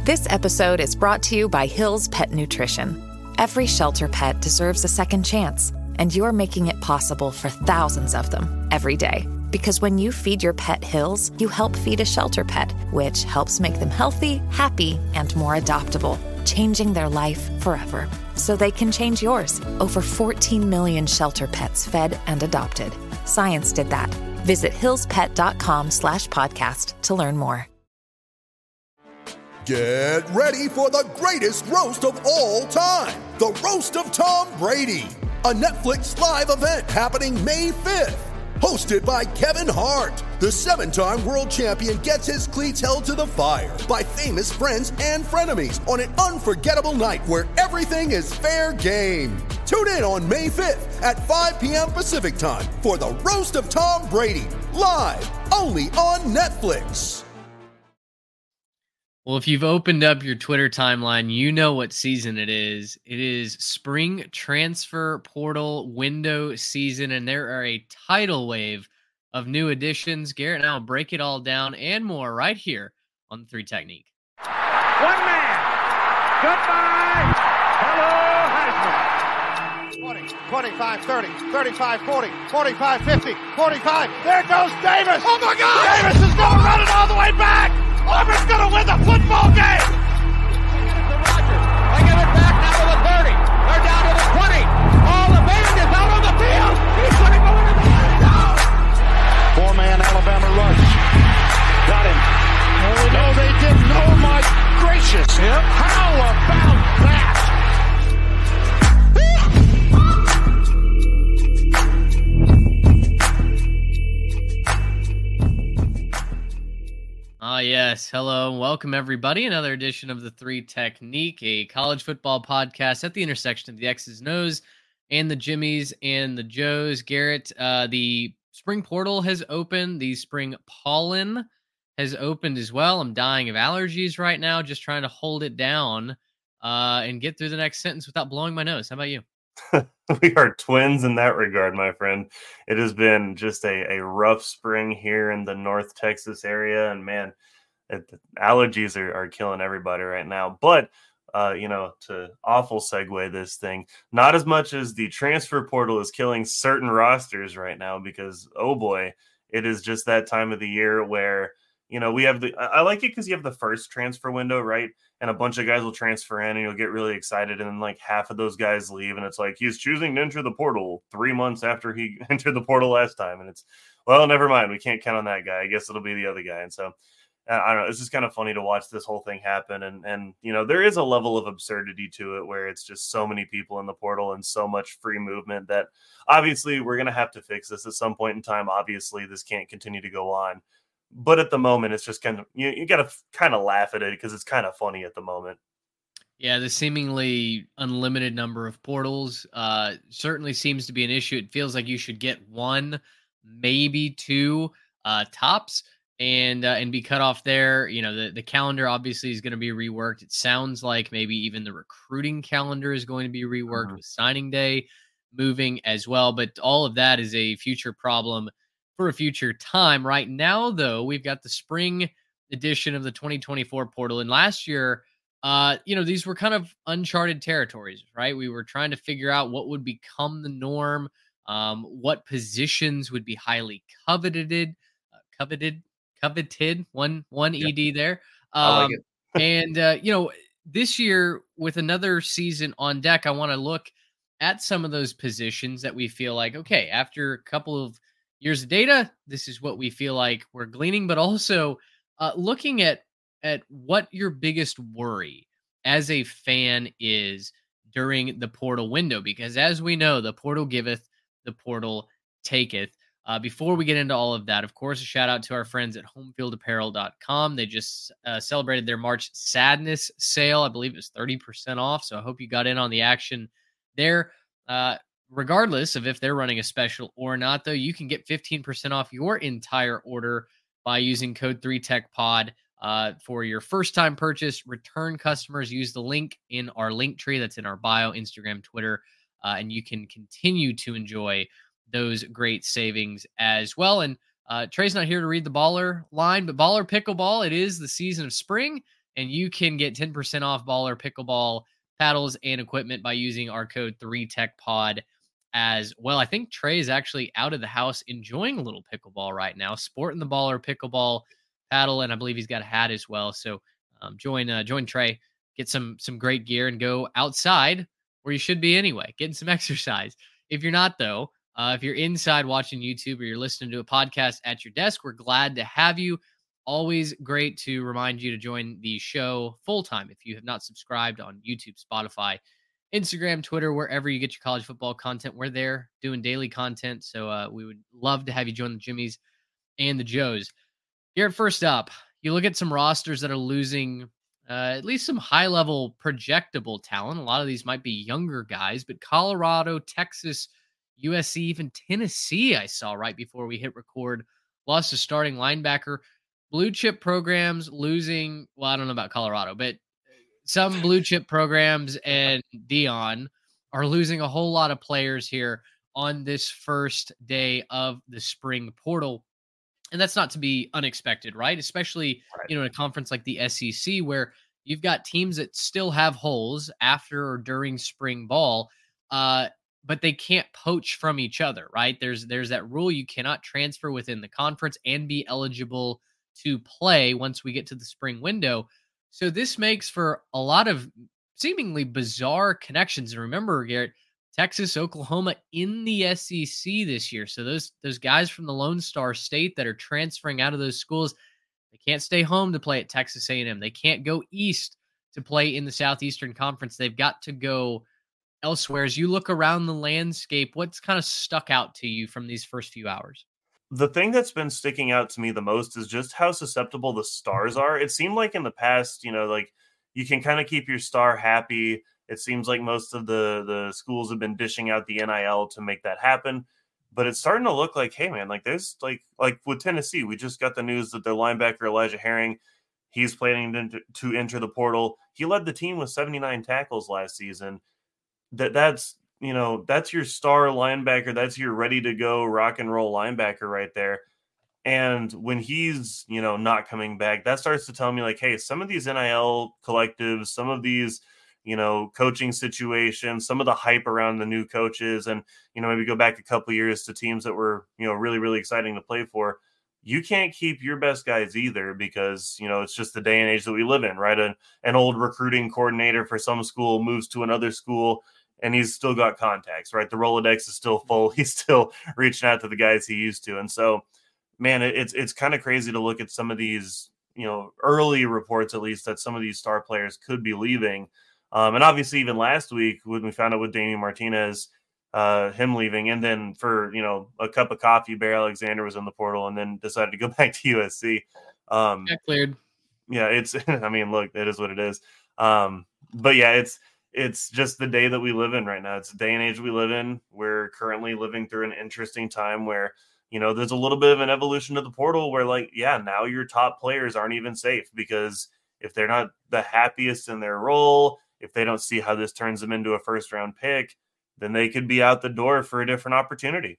This episode is brought to you by Hill's Pet Nutrition. Every shelter pet deserves a second chance, and you're making it possible for thousands of them every day. Because when you feed your pet Hill's, you help feed a shelter pet, which helps make them healthy, happy, and more adoptable, changing their life forever. So they can change yours. Over 14 million shelter pets fed and adopted. Science did that. Visit hillspet.com/podcast to learn more. Get ready for the greatest roast of all time, the Roast of Tom Brady, a Netflix live event happening May 5th. Hosted by Kevin Hart, the 7-time world champion gets his cleats held to the fire by famous friends and frenemies on an unforgettable night where everything is fair game. Tune in on May 5th at 5 p.m. Pacific time for the Roast of Tom Brady, live only on Netflix. Well, if you've opened up your Twitter timeline, you know what season it is. It is spring transfer portal window season, and there are a tidal wave of new additions. Garrett and I will break it all down and more right here on the 3 Technique. One man. Goodbye. Hello, Heisman. 20, 25, 30, 35, 40, 45, 50, 45. There goes Davis. Oh, my God. Davis is going to run it all the way back. Auburn's going to win the football game. To Rodgers. They give it back now to the 30. They're down to the 20. All the band is out on the field. He's going to go into the end zone. 4-man Alabama rush. Got him. No, they didn't. Oh, my gracious. Yep. How about that? Yes. Hello and welcome, everybody. Another edition of the 3 Technique, a college football podcast at the intersection of the X's and O's and the Jimmies and the Joes. Garrett, the spring portal has opened. The spring pollen has opened as well. I'm dying of allergies right now, just trying to hold it down and get through the next sentence without blowing my nose. How about you? We are twins in that regard, my friend. It has been just a rough spring here in the North Texas area, and man, allergies are killing everybody right now. But to awful segue this thing, not as much as the transfer portal is killing certain rosters right now, because oh boy, it is just that time of the year where we have I like it because you have the first transfer window, right? And a bunch of guys will transfer in and you'll get really excited. And then like half of those guys leave. And it's like, he's choosing to enter the portal 3 months after he entered the portal last time. And it's, well, never mind. We can't count on that guy. I guess it'll be the other guy. And so I don't know. It's just kind of funny to watch this whole thing happen. And there is a level of absurdity to it where it's just so many people in the portal and so much free movement that obviously we're going to have to fix this at some point in time. Obviously, this can't continue to go on. But at the moment, it's just kind of, you got to kind of laugh at it because it's kind of funny at the moment. Yeah, the seemingly unlimited number of portals certainly seems to be an issue. It feels like you should get 1, maybe 2 tops and be cut off there. The calendar obviously is going to be reworked. It sounds like maybe even the recruiting calendar is going to be reworked with signing day moving as well. But all of that is a future problem for a future time. Right now, though, we've got the spring edition of the 2024 portal. And last year, these were kind of uncharted territories, right? We were trying to figure out what would become the norm, what positions would be highly coveted, one ED there. I like it. And, this year with another season on deck, I want to look at some of those positions that we feel like, okay, after a couple of years of data, this is what we feel like we're gleaning, but also looking at what your biggest worry as a fan is during the portal window, because as we know, the portal giveth, the portal taketh. Before we get into all of that, of course, a shout out to our friends at homefieldapparel.com. They just celebrated their March Sadness sale. I believe it was 30% off. So I hope you got in on the action there. Regardless of if they're running a special or not, though, you can get 15% off your entire order by using code 3TechPod for your first-time purchase. Return customers use the link in our link tree that's in our bio, Instagram, Twitter, and you can continue to enjoy those great savings as well. And Trey's not here to read the baller line, but baller pickleball, it is the season of spring. and you can get 10% off Baller Pickleball paddles and equipment by using our code 3TechPod as well. I think Trey is actually out of the house enjoying a little pickleball right now, sporting the Baller Pickleball paddle, and I believe he's got a hat as well. So join Trey, get some great gear, and go outside where you should be anyway, getting some exercise. If you're not, though, if you're inside watching YouTube or you're listening to a podcast at your desk, we're glad to have you. Always great to remind you to join the show full time if you have not subscribed on YouTube, Spotify, Instagram, Twitter, wherever you get your college football content. We're there doing daily content. So we would love to have you join the Jimmies and the Joes. Here, first up, you look at some rosters that are losing at least some high-level projectable talent. A lot of these might be younger guys, but Colorado, Texas, USC, even Tennessee, I saw right before we hit record, lost a starting linebacker. Blue chip programs losing, well, I don't know about Colorado, but some blue chip programs and Dion are losing a whole lot of players here on this first day of the spring portal. And that's not to be unexpected, right? Especially, in a conference like the SEC where you've got teams that still have holes after or during spring ball, but they can't poach from each other, right? There's that rule you cannot transfer within the conference and be eligible to play once we get to the spring window. So this makes for a lot of seemingly bizarre connections. And remember, Garrett, Texas, Oklahoma in the SEC this year. So those guys from the Lone Star State that are transferring out of those schools, they can't stay home to play at Texas A&M. They can't go east to play in the Southeastern Conference. They've got to go elsewhere. As you look around the landscape, what's kind of stuck out to you from these first few hours? The thing that's been sticking out to me the most is just how susceptible the stars are. It seemed like in the past, like you can kind of keep your star happy. It seems like most of the schools have been dishing out the NIL to make that happen. But it's starting to look like, hey, man, like there's like with Tennessee, we just got the news that their linebacker, Elijah Herring, he's planning to enter the portal. He led the team with 79 tackles last season. That's your star linebacker. That's your ready to go rock and roll linebacker right there. And when he's, not coming back, that starts to tell me like, hey, some of these NIL collectives, some of these, coaching situations, some of the hype around the new coaches, and, maybe go back a couple of years to teams that were, really, really exciting to play for. You can't keep your best guys either because, it's just the day and age that we live in, right? An old recruiting coordinator for some school moves to another school and he's still got contacts, right? The Rolodex is still full. He's still reaching out to the guys he used to. And so, man, it's kind of crazy to look at some of these, early reports, at least, that some of these star players could be leaving. And obviously, even last week, when we found out with Damian Martinez, him leaving, and then for, a cup of coffee, Bear Alexander was in the portal and then decided to go back to USC. Cleared. Yeah, look, it is what it is. But yeah, it's just the day that we live in right now. It's the day and age we live in. We're currently living through an interesting time where, there's a little bit of an evolution to the portal where now your top players aren't even safe because if they're not the happiest in their role, if they don't see how this turns them into a first round pick, then they could be out the door for a different opportunity.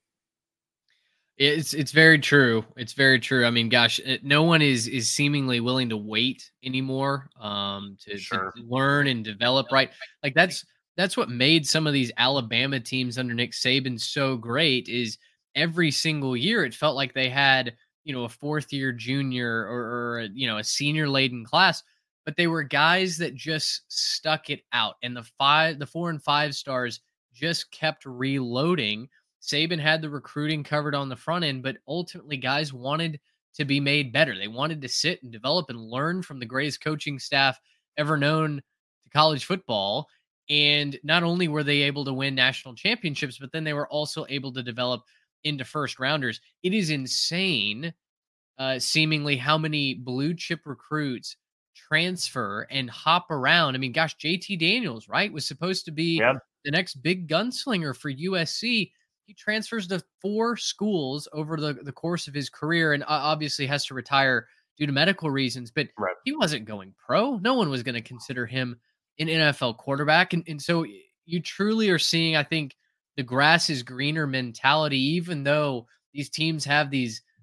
It's very true. It's very true. I mean, gosh, no one is seemingly willing to wait anymore to learn and develop, right? Like that's what made some of these Alabama teams under Nick Saban so great is every single year it felt like they had, a fourth year junior or a senior laden class, but they were guys that just stuck it out. And the 4 and 5 stars just kept reloading. Saban had the recruiting covered on the front end, but ultimately guys wanted to be made better. They wanted to sit and develop and learn from the greatest coaching staff ever known to college football. And not only were they able to win national championships, but then they were also able to develop into first rounders. It is insane, seemingly how many blue chip recruits transfer and hop around. I mean, gosh, JT Daniels, right, was supposed to be the next big gunslinger for USC. He transfers to 4 schools over the course of his career and obviously has to retire due to medical reasons, but he wasn't going pro. No one was going to consider him an NFL quarterback. And so you truly are seeing, I think, the grass is greener mentality, even though these teams have these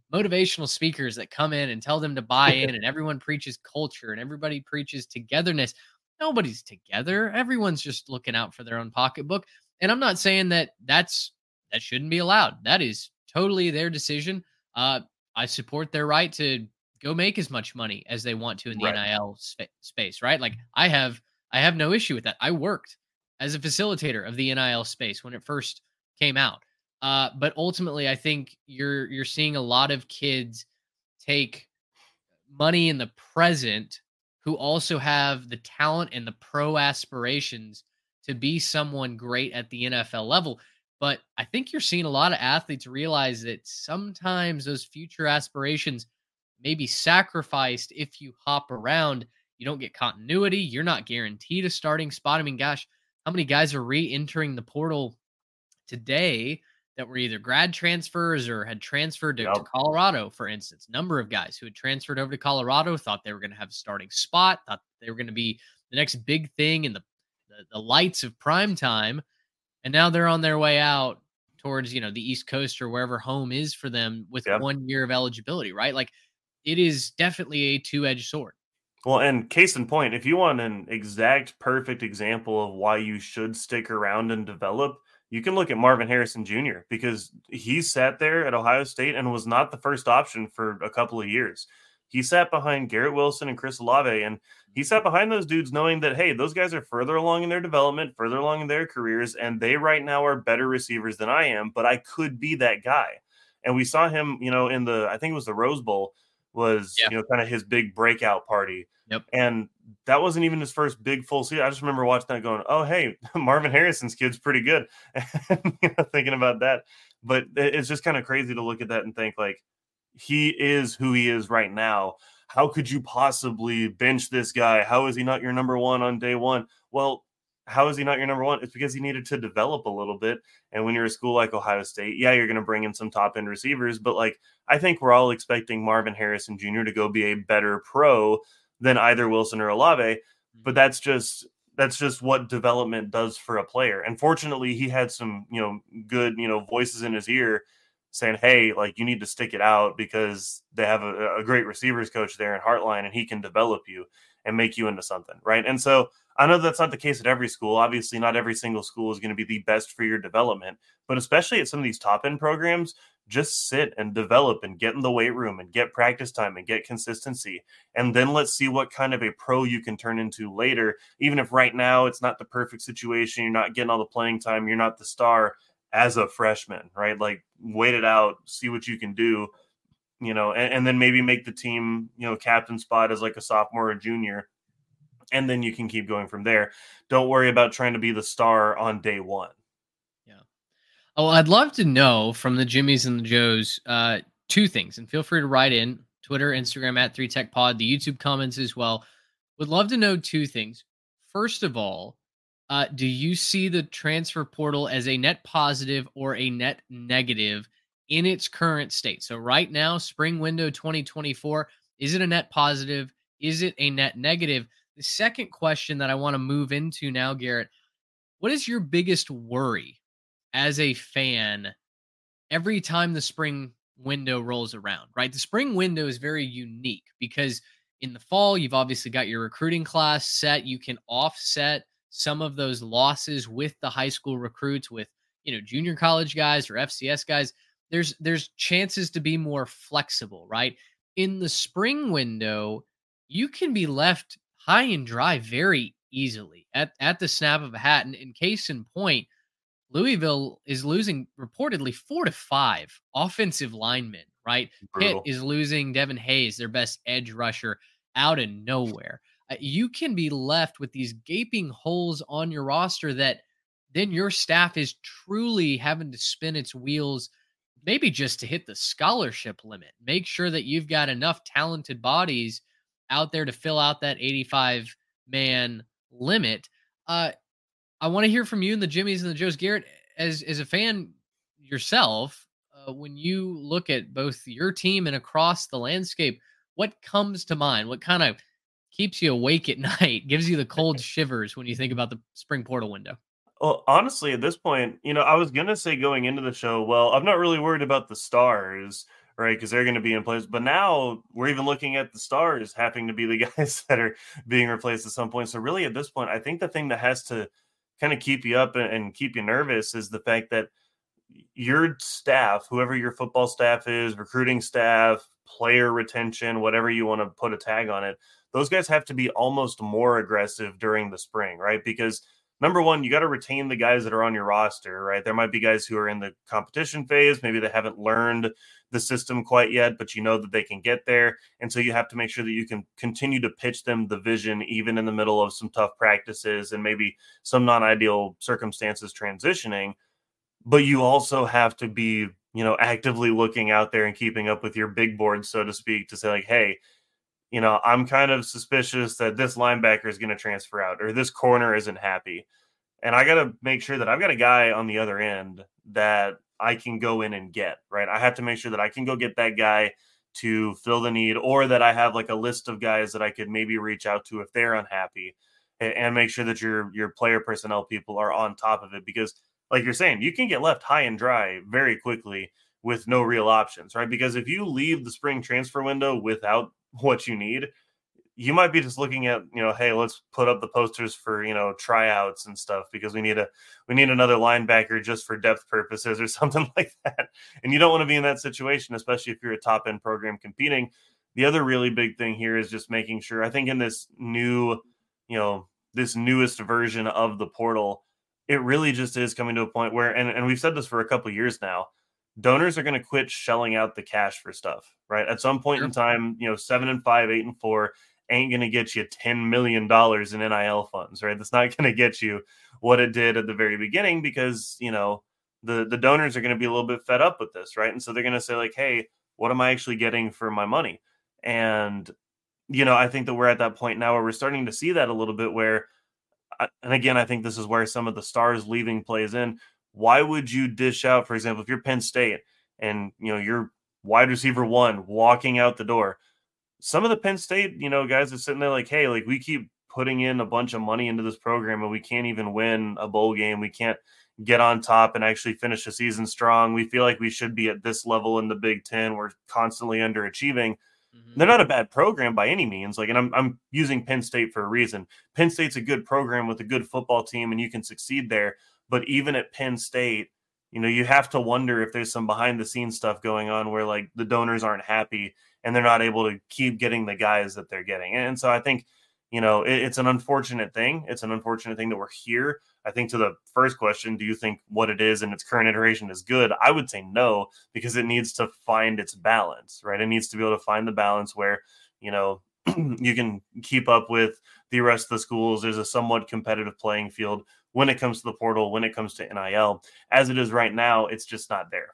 motivational speakers that come in and tell them to buy in, and everyone preaches culture and everybody preaches togetherness. Nobody's together. Everyone's just looking out for their own pocketbook. And I'm not saying that that shouldn't be allowed. That is totally their decision. I support their right to go make as much money as they want to in the NIL space, right? Like I have no issue with that. I worked as a facilitator of the NIL space when it first came out. But ultimately, I think you're seeing a lot of kids take money in the present who also have the talent and the pro aspirations to be someone great at the NFL level. But I think you're seeing a lot of athletes realize that sometimes those future aspirations may be sacrificed if you hop around. You don't get continuity. You're not guaranteed a starting spot. I mean, gosh, how many guys are re-entering the portal today that were either grad transfers or had transferred to Colorado, for instance? Number of guys who had transferred over to Colorado thought they were going to have a starting spot, thought they were going to be the next big thing in the lights of prime time. And now they're on their way out towards, the East Coast or wherever home is for them with 1 year of eligibility, right? Like it is definitely a two-edged sword. Well, and case in point, if you want an exact perfect example of why you should stick around and develop, you can look at Marvin Harrison Jr. because he sat there at Ohio State and was not the first option for a couple of years. He sat behind Garrett Wilson and Chris Olave, and he sat behind those dudes knowing that, hey, those guys are further along in their development, further along in their careers, and they right now are better receivers than I am, but I could be that guy. And we saw him, in I think it was the Rose Bowl, was, kind of his big breakout party. Yep. And that wasn't even his first big full season. I just remember watching that going, oh, hey, Marvin Harrison's kid's pretty good. Thinking about that. But it's just kind of crazy to look at that and think like, he is who he is right now. How could you possibly bench this guy? How is he not your number one on day one? Well, how is he not your number one? It's because he needed to develop a little bit. And when you're a school like Ohio State, you're going to bring in some top end receivers. But like, I think we're all expecting Marvin Harrison Jr. to go be a better pro than either Wilson or Olave. But that's just what development does for a player. And fortunately, he had some, good, voices in his ear saying, hey, like you need to stick it out because they have a great receivers coach there in Hartline and he can develop you and make you into something. Right. And so I know that's not the case at every school. Obviously, not every single school is going to be the best for your development, but especially at some of these top end programs, just sit and develop and get in the weight room and get practice time and get consistency. And then let's see what kind of a pro you can turn into later. Even if right now it's not the perfect situation, you're not getting all the playing time, you're not the star as a freshman, right? Like wait it out, see what you can do, and then maybe make the team, captain spot as like a sophomore or junior. And then you can keep going from there. Don't worry about trying to be the star on day one. Oh, I'd love to know from the Jimmies and the Joes two things, and feel free to write in Twitter, Instagram at 3TechPod, the YouTube comments as well. Would love to know two things. First of all, do you see the transfer portal as a net positive or a net negative in its current state? So right now, spring window 2024, is it a net positive? Is it a net negative? The second question that I want to move into now, Garrett, what is your biggest worry as a fan every time the spring window rolls around, right? The spring window is very unique because in the fall, you've obviously got your recruiting class set. You can offset some of those losses with the high school recruits, with, junior college guys or FCS guys. There's chances to be more flexible, right? In the spring window, you can be left high and dry very easily at the snap of a hat. And in case in point, Louisville is losing reportedly 4 to 5 offensive linemen, right? Brutal. Pitt is losing Devin Hayes, their best edge rusher, out of nowhere. You can be left with these gaping holes on your roster that then your staff is truly having to spin its wheels, maybe just to hit the scholarship limit. Make sure that you've got enough talented bodies out there to fill out that 85-man limit. I want to hear from you and the Jimmies and the Joes. Garrett, as a fan yourself, when you look at both your team and across the landscape, what comes to mind? What kind of keeps you awake at night, gives you the cold shivers when you think about the spring portal window? Well, honestly, at this point, I was going to say going into the show, well, I'm not really worried about the stars, right? Because they're going to be in place. But now we're even looking at the stars having to be the guys that are being replaced at some point. So really at this point, I think the thing that has to kind of keep you up and keep you nervous is the fact that your staff, whoever your football staff is, recruiting staff, player retention, whatever you want to put a tag on it, those guys have to be almost more aggressive during the spring, right? Because number one, you got to retain the guys that are on your roster, right? There might be guys who are in the competition phase. Maybe they haven't learned the system quite yet, but you know that they can get there. And so you have to make sure that you can continue to pitch them the vision, even in the middle of some tough practices and maybe some non-ideal circumstances transitioning. But you also have to be, actively looking out there and keeping up with your big board, so to speak, to say like, hey, I'm kind of suspicious that this linebacker is going to transfer out or this corner isn't happy. And I got to make sure that I've got a guy on the other end that I can go in and get, right? I have to make sure that I can go get that guy to fill the need, or that I have like a list of guys that I could maybe reach out to if they're unhappy, and make sure that your player personnel people are on top of it. Because like you're saying, you can get left high and dry very quickly with no real options, right? Because if you leave the spring transfer window without what you need, you might be just looking at, hey, let's put up the posters for, tryouts and stuff because we need another linebacker just for depth purposes or something like that. And you don't want to be in that situation, especially if you're a top end program competing. The other really big thing here is just making sure, I think in this new, this newest version of the portal, it really just is coming to a point where, and we've said this for a couple of years now, donors are going to quit shelling out the cash for stuff, right? At some point in time, 7-5, 8-4 ain't going to get you $10 million in NIL funds, right? That's not going to get you what it did at the very beginning because, the donors are going to be a little bit fed up with this, right? And so they're going to say like, hey, what am I actually getting for my money? And, I think that we're at that point now where we're starting to see that a little bit where, and again, I think this is where some of the stars leaving plays in. Why would you dish out, for example, if you're Penn State and, you're wide receiver one walking out the door, some of the Penn State, guys are sitting there like, hey, like we keep putting in a bunch of money into this program and we can't even win a bowl game. We can't get on top and actually finish the season strong. We feel like we should be at this level in the Big Ten. We're constantly underachieving. They're not a bad program by any means. Like, and I'm using Penn State for a reason. Penn State's a good program with a good football team and you can succeed there. But even at Penn State, you have to wonder if there's some behind the scenes stuff going on where like the donors aren't happy and they're not able to keep getting the guys that they're getting. And so I think, it's an unfortunate thing. It's an unfortunate thing that we're here. I think to the first question, do you think what it is in its current iteration is good? I would say no, because it needs to find its balance, right? It needs to be able to find the balance where, you can keep up with the rest of the schools. There's a somewhat competitive playing field when it comes to the portal, when it comes to NIL. As it is right now, it's just not there.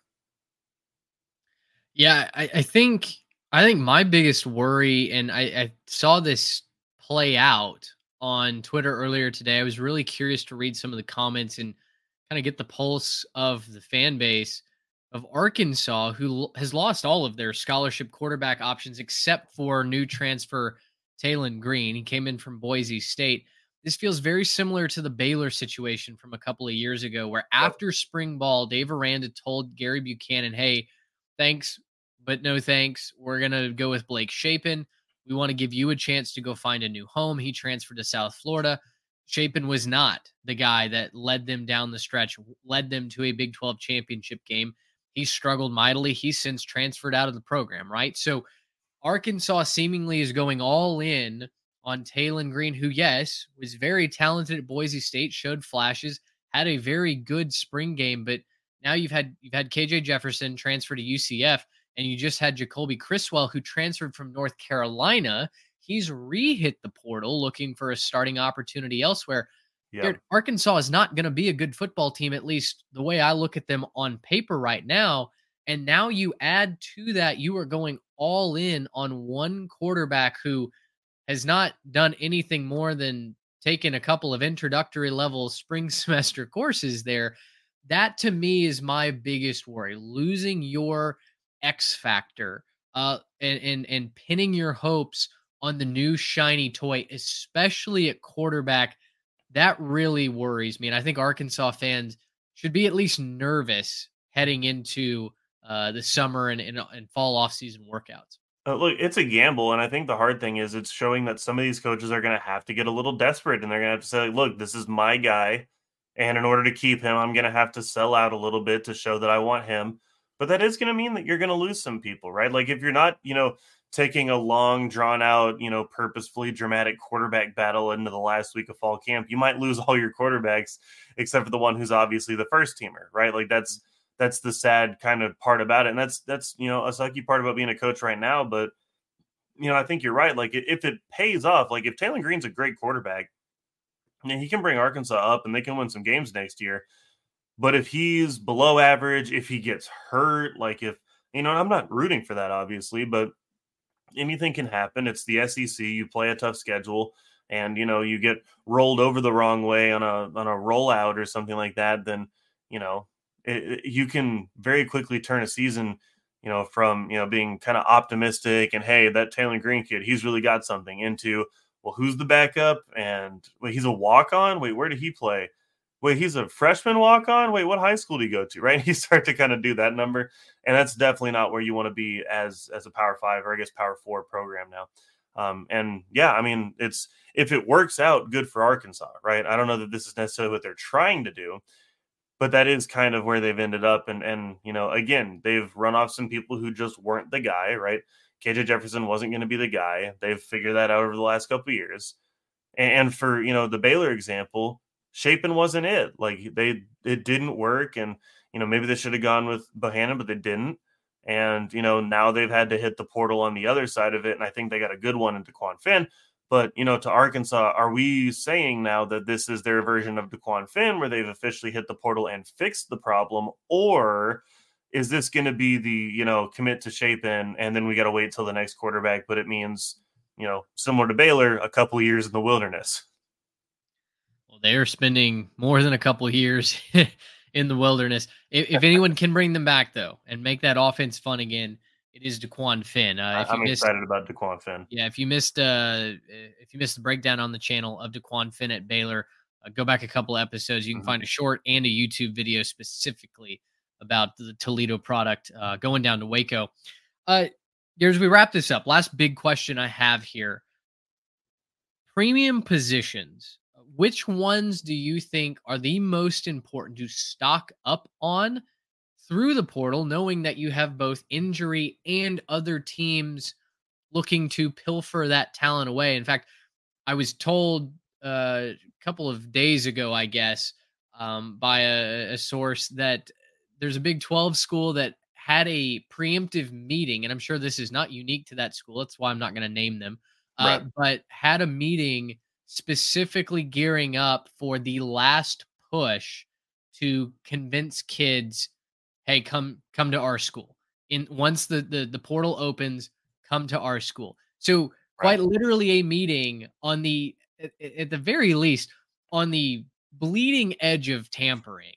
Yeah, I think my biggest worry, and I saw this play out on Twitter earlier today. I was really curious to read some of the comments and kind of get the pulse of the fan base of Arkansas, who has lost all of their scholarship quarterback options except for new transfer Taylon Green. He came in from Boise State. This feels very similar to the Baylor situation from a couple of years ago, where after spring ball, Dave Aranda told Gary Buchanan, hey, thanks, but no thanks. We're going to go with Blake Shapen. We want to give you a chance to go find a new home. He transferred to South Florida. Shapen was not the guy that led them down the stretch, led them to a Big 12 championship game. He struggled mightily. He's since transferred out of the program, right? So Arkansas seemingly is going all in on Taylon Green, who, yes, was very talented at Boise State, showed flashes, had a very good spring game, but now you've had KJ Jefferson transfer to UCF, and you just had Jacoby Criswell, who transferred from North Carolina. He's re-hit the portal looking for a starting opportunity elsewhere. Yeah. Arkansas is not going to be a good football team, at least the way I look at them on paper right now. And now you add to that, you are going all in on one quarterback who has not done anything more than taken a couple of introductory level spring semester courses there. That to me is my biggest worry, losing your X factor and pinning your hopes on the new shiny toy, especially at quarterback. That really worries me. And I think Arkansas fans should be at least nervous heading into the summer and fall off season workouts. Look, it's a gamble, and I think the hard thing is it's showing that some of these coaches are going to have to get a little desperate, and they're going to have to say, look, this is my guy, and in order to keep him, I'm going to have to sell out a little bit to show that I want him. But that is going to mean that you're going to lose some people, right? Like if you're not, taking a long, drawn out, purposefully dramatic quarterback battle into the last week of fall camp, you might lose all your quarterbacks except for the one who's obviously the first teamer, right? Like that's the sad kind of part about it. And that's a sucky part about being a coach right now. But, I think you're right. Like if it pays off, like if Taylor Green's a great quarterback, he can bring Arkansas up and they can win some games next year. But if he's below average, if he gets hurt, like if, I'm not rooting for that, obviously, but anything can happen. It's the SEC. You play a tough schedule and, you get rolled over the wrong way on a rollout or something like that, then, you can very quickly turn a season, from, being kind of optimistic and, hey, that Taylor Green kid, he's really got something, into, well, who's the backup? And wait, he's a walk-on? Wait, where did he play? Wait, he's a freshman walk-on? Wait, what high school do you go to, right? You start to kind of do that number, and that's definitely not where you want to be as a Power 5 or I guess Power 4 program now. And yeah, I mean, if it works out, good for Arkansas, right? I don't know that this is necessarily what they're trying to do, but that is kind of where they've ended up. And again, they've run off some people who just weren't the guy, right? KJ Jefferson wasn't going to be the guy. They've figured that out over the last couple of years. And for, the Baylor example, Shapen wasn't it. Like it didn't work. And, maybe they should have gone with Bohannon, but they didn't. And, now they've had to hit the portal on the other side of it. And I think they got a good one in DeQuan Finn. But, to Arkansas, are we saying now that this is their version of DeQuan Finn where they've officially hit the portal and fixed the problem? Or is this going to be the, commit to Shapen and then we got to wait till the next quarterback, but it means, similar to Baylor, a couple of years in the wilderness? Well, they are spending more than a couple of years in the wilderness. If anyone can bring them back, though, and make that offense fun again, it is DeQuan Finn. I'm excited about DeQuan Finn. Yeah, if you missed the breakdown on the channel of DeQuan Finn at Baylor, go back a couple of episodes. You can find a short and a YouTube video specifically about the Toledo product going down to Waco. As we wrap this up, last big question I have here. Premium positions. Which ones do you think are the most important to stock up on through the portal, knowing that you have both injury and other teams looking to pilfer that talent away? In fact, I was told a couple of days ago, I guess, by a source that there's a Big 12 school that had a preemptive meeting, and I'm sure this is not unique to that school. That's why I'm not going to name them, right. But had a meeting specifically gearing up for the last push to convince kids, hey, come to our school. Once the portal opens, come to our school. So quite literally a meeting on the, at the very least, on the bleeding edge of tampering,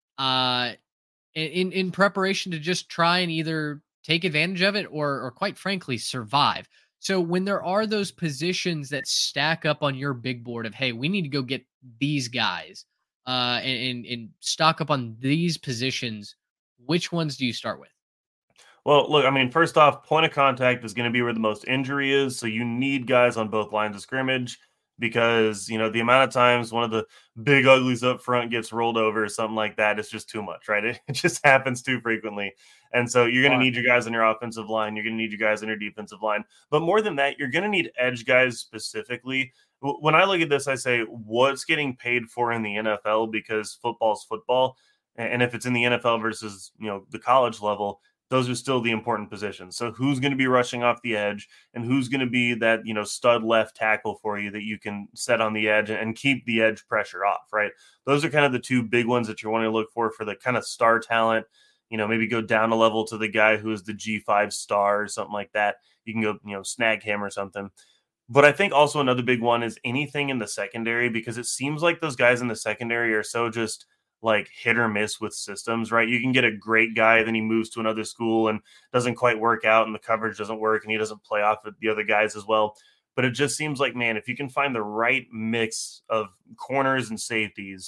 in preparation to just try and either take advantage of it or quite frankly, survive. So when there are those positions that stack up on your big board of, hey, we need to go get these guys and stock up on these positions, which ones do you start with? Well, look, I mean, first off, point of contact is going to be where the most injury is. So you need guys on both lines of scrimmage because, the amount of times one of the big uglies up front gets rolled over or something like that, it's just too much, right? It just happens too frequently. And so you're going to need your guys on your offensive line. You're going to need your guys on your defensive line. But more than that, you're going to need edge guys specifically. When I look at this, I say, what's getting paid for in the NFL? Because football's football. And if it's in the NFL versus, the college level, those are still the important positions. So who's going to be rushing off the edge and who's going to be that, stud left tackle for you that you can set on the edge and keep the edge pressure off, right? Those are kind of the two big ones that you're wanting to look for the kind of star talent. Maybe go down a level to the guy who is the G5 star or something like that. You can go, snag him or something. But I think also another big one is anything in the secondary, because it seems like those guys in the secondary are so just like hit or miss with systems, right? You can get a great guy, then he moves to another school and doesn't quite work out and the coverage doesn't work and he doesn't play off with the other guys as well. But it just seems like, man, if you can find the right mix of corners and safeties,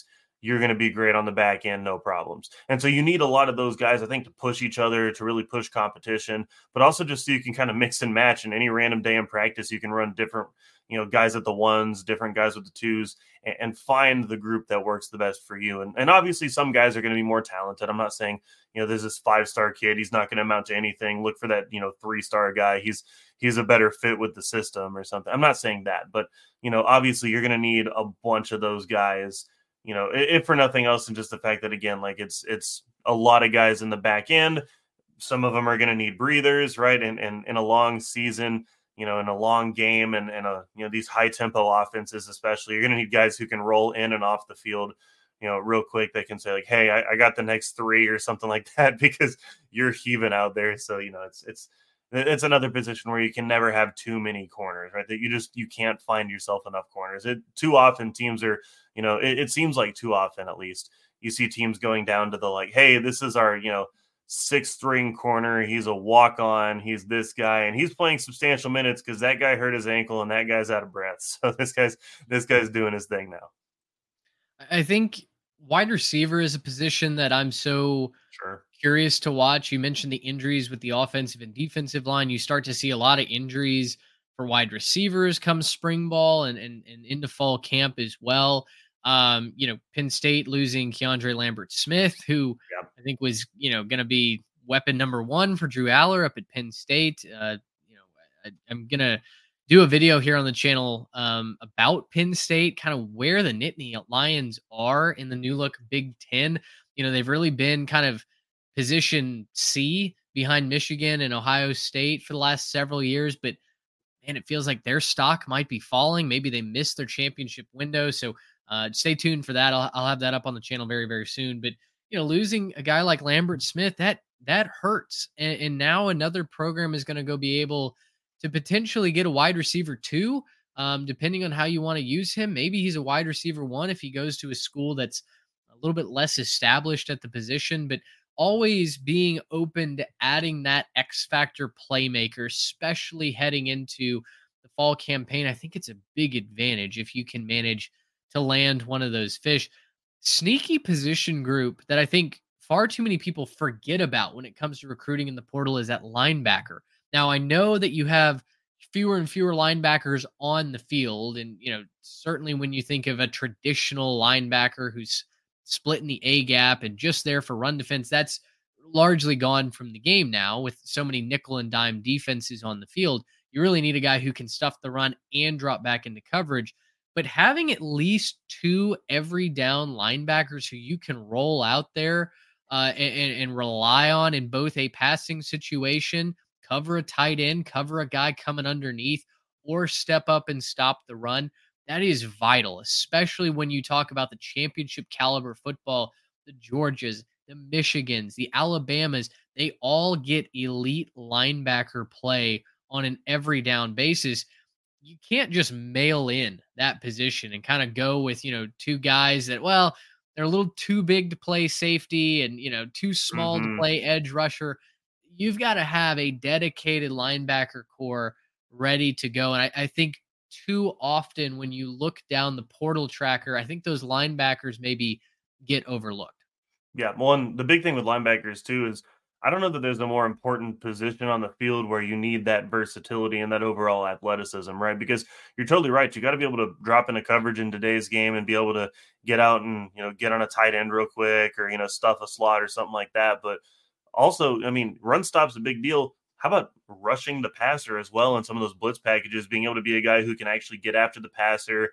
you're going to be great on the back end, no problems. And so you need a lot of those guys, I think, to push each other, to really push competition, but also just so you can kind of mix and match. And any random day in practice, you can run different, guys at the ones, different guys with the twos, and find the group that works the best for you. And obviously some guys are going to be more talented. I'm not saying, there's this 5-star kid, he's not going to amount to anything. Look for that, 3-star guy. He's a better fit with the system or something. I'm not saying that, but, obviously you're going to need a bunch of those guys, if for nothing else than just the fact that, again, like it's a lot of guys in the back end. Some of them are going to need breathers, right? And in a long season, in a long game and these high tempo offenses, especially, you're going to need guys who can roll in and off the field, real quick. They can say like, hey, I got the next 3 or something like that because you're heaving out there. So, it's another position where you can never have too many corners, right? That you can't find yourself enough corners. Too often teams are, it seems like too often, at least, you see teams going down to the like, hey, this is our, 6th-string corner. He's a walk-on. He's this guy, and he's playing substantial minutes because that guy hurt his ankle and that guy's out of breath. So this guy's doing his thing now. I think wide receiver is a position that I'm so curious to watch. You mentioned the injuries with the offensive and defensive line. You start to see a lot of injuries for wide receivers come spring ball and into fall camp as well. Penn State losing Keandre Lambert-Smith, who I think was, going to be weapon number 1 for Drew Aller up at Penn State. I'm going to do a video here on the channel about Penn State, kind of where the Nittany Lions are in the new look Big Ten. They've really been kind of position C behind Michigan and Ohio State for the last several years, but man, it feels like their stock might be falling. Maybe they missed their championship window. So stay tuned for that. I'll have that up on the channel very, very soon. But, losing a guy like Lambert-Smith, that hurts. And now another program is going to go be able to potentially get a wide receiver 2, depending on how you want to use him. Maybe he's a wide receiver 1 if he goes to a school that's a little bit less established at the position, but always being open to adding that X factor playmaker, especially heading into the fall campaign. I think it's a big advantage if you can manage to land one of those fish. Sneaky position group that I think far too many people forget about when it comes to recruiting in the portal is that linebacker. Now, I know that you have fewer and fewer linebackers on the field. And, certainly when you think of a traditional linebacker who's splitting the A gap and just there for run defense, that's largely gone from the game now with so many nickel and dime defenses on the field. You really need a guy who can stuff the run and drop back into coverage. But having at least 2 every down linebackers who you can roll out there and rely on in both a passing situation, cover a tight end, cover a guy coming underneath, or step up and stop the run, that is vital, especially when you talk about the championship caliber football, the Georgias, the Michigans, the Alabamas. They all get elite linebacker play on an every down basis. You can't just mail in that position and kind of go with, 2 guys that, well, they're a little too big to play safety and, too small to play edge rusher. You've got to have a dedicated linebacker core ready to go. And I think too often when you look down the portal tracker, I think those linebackers maybe get overlooked. Yeah. Well, and the big thing with linebackers too is I don't know that there's a more important position on the field where you need that versatility and that overall athleticism, right? Because you're totally right. You got to be able to drop into coverage in today's game and be able to get out and, get on a tight end real quick or, stuff a slot or something like that. But also, run stop's a big deal. How about rushing the passer as well in some of those blitz packages, being able to be a guy who can actually get after the passer,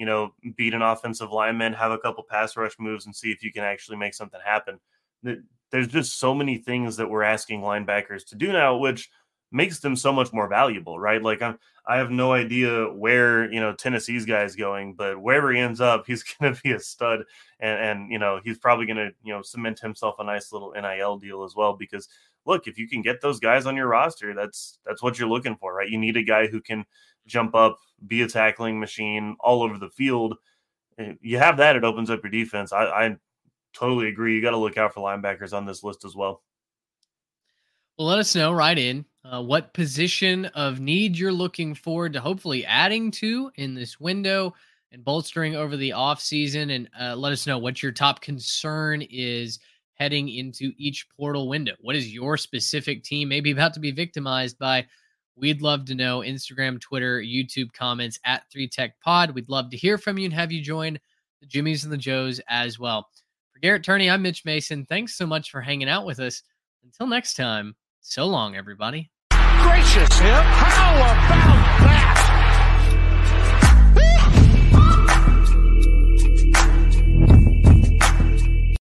beat an offensive lineman, have a couple pass rush moves and see if you can actually make something happen. There's just so many things that we're asking linebackers to do now, which makes them so much more valuable, right? Like I have no idea where, Tennessee's guy is going, but wherever he ends up, he's going to be a stud and he's probably going to, cement himself a nice little NIL deal as well, because look, if you can get those guys on your roster, that's what you're looking for, right? You need a guy who can jump up, be a tackling machine all over the field. You have that, it opens up your defense. I totally agree. You got to look out for linebackers on this list as well. Well, let us know right in what position of need you're looking forward to hopefully adding to in this window. and bolstering over the offseason, and let us know what your top concern is heading into each portal window. What is your specific team maybe about to be victimized by? We'd love to know. Instagram, Twitter, YouTube comments at 3TechPod. We'd love to hear from you and have you join the Jimmies and the Joes as well. For Garrett Turney, I'm Mitch Mason. Thanks so much for hanging out with us. Until next time, so long, everybody. Gracious him. How about